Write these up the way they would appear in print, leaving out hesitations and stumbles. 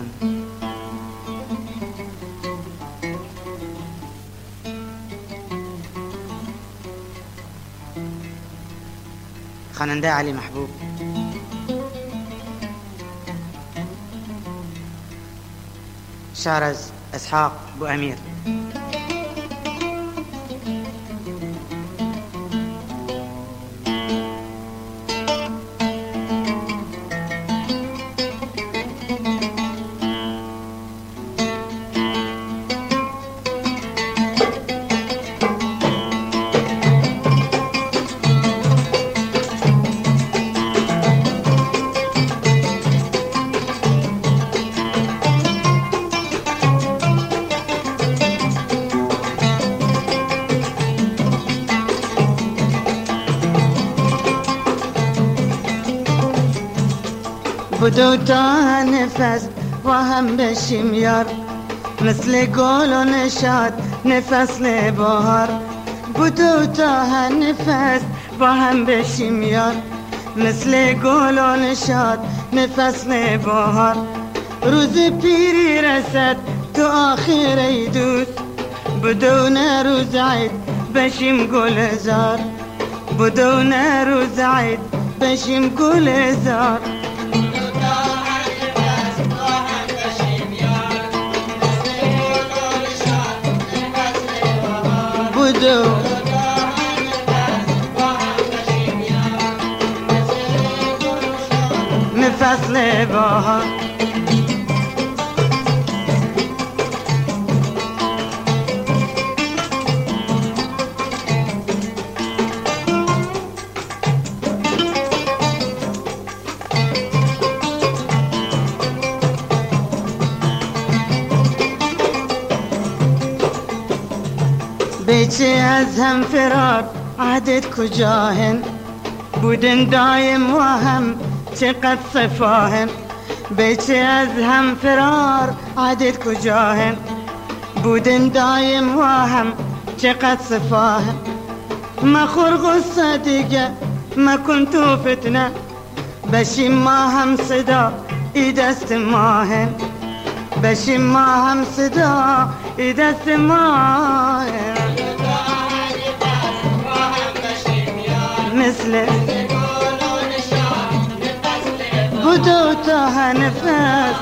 میکنم. خواننده علی محبوب. شعر از اسحاق بو امیر. بدو تا نفس و هم بشیم یار، مثل گل و نشاد نفس بهار. بدو تا نفس و هم بشیم یار، مثل گل و نشاد نفس بهار. روز پیری رسد تو آخر ای دوست، بدو نه روز عید بشیم گلزار. بدو نه روز عید بشیم گلزار. بدو نفس بهار. بیچه از هم فرار عهدت کجاهن، بودن دایم و هم چقدر صفاهن. بیچه از هم فرار عهدت کجاهن، بودن دایم و هم چقدر صفاهن. مخور غصه دیگه مکن تو فتنه، بشیم ما هم صدا ای دست ماهن. بشیم ما هم صدا ای دست ماهن. مثل بدو تا نفس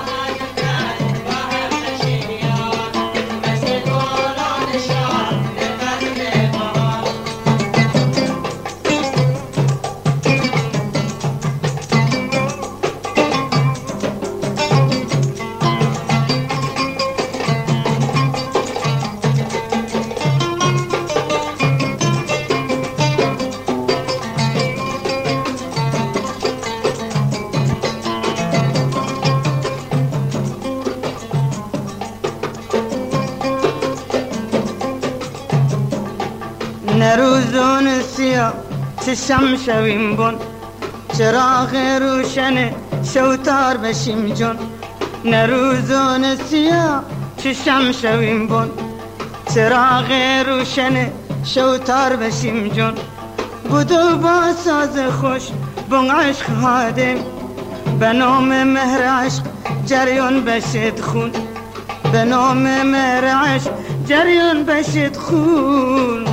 نروزون سیاه چشم شویم بون، چراغ روشن شوتار بشیم جون. نروزون سیاه چشم شویم بون، چراغ روشن شوتار بشیم جون. بدو با ساز خوش بون عشق هادم، به نام مهر عشق جریان بشد خون. به نام مهر عشق جریان بشد خون.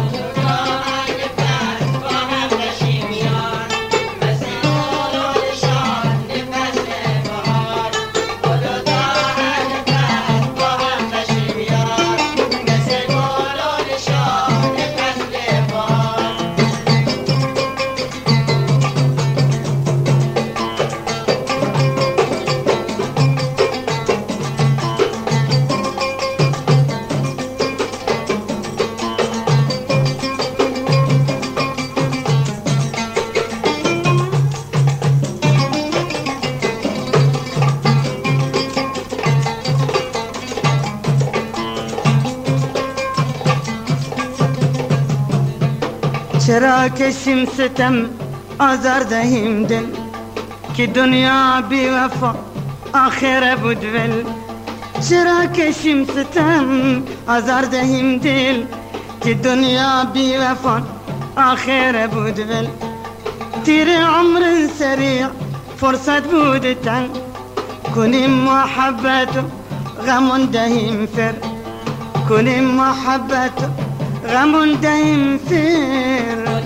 چرا کشیم ستم آزار دهیم دل، که دنیا بی وفا آخر بود ول. چرا کشیم ستم آزار دهیم دل، که دنیا بی وفا آخر بود ول. تیر عمر سریع فرصت بود تن، كوني محبته غم دايم فر كوني محبته غم دايم فر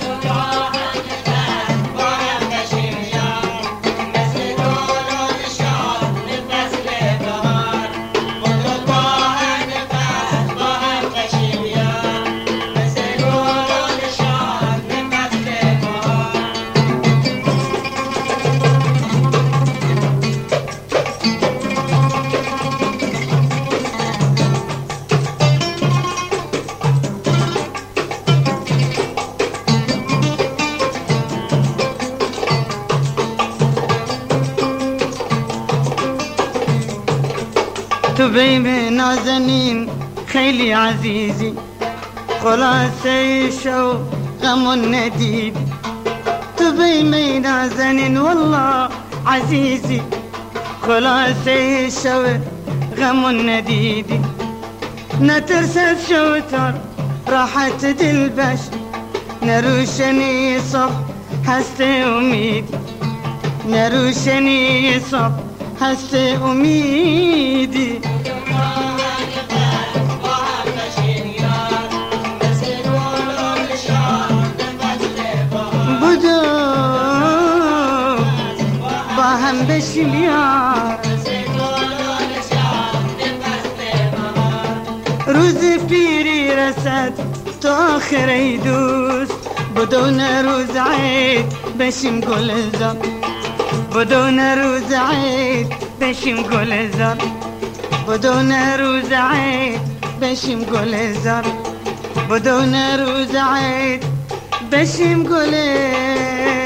تبي من نازنين خيلي عزيزي خلاصي شو غم النديد تبي من نازنين والله عزيزي خلاصي شو غم النديد نترسل شوتر راحت دلبش نروشني صف هستي أميدي نروشني صف هستي أميدي بدو باهم بشميار روز فيري رسد تو آخر يدوس بدون روز عيد بشم قول الزر بدون روز عيد بشم قول الزر بدون روز عيد بشم قول الزر بدون روز عيد بشم قول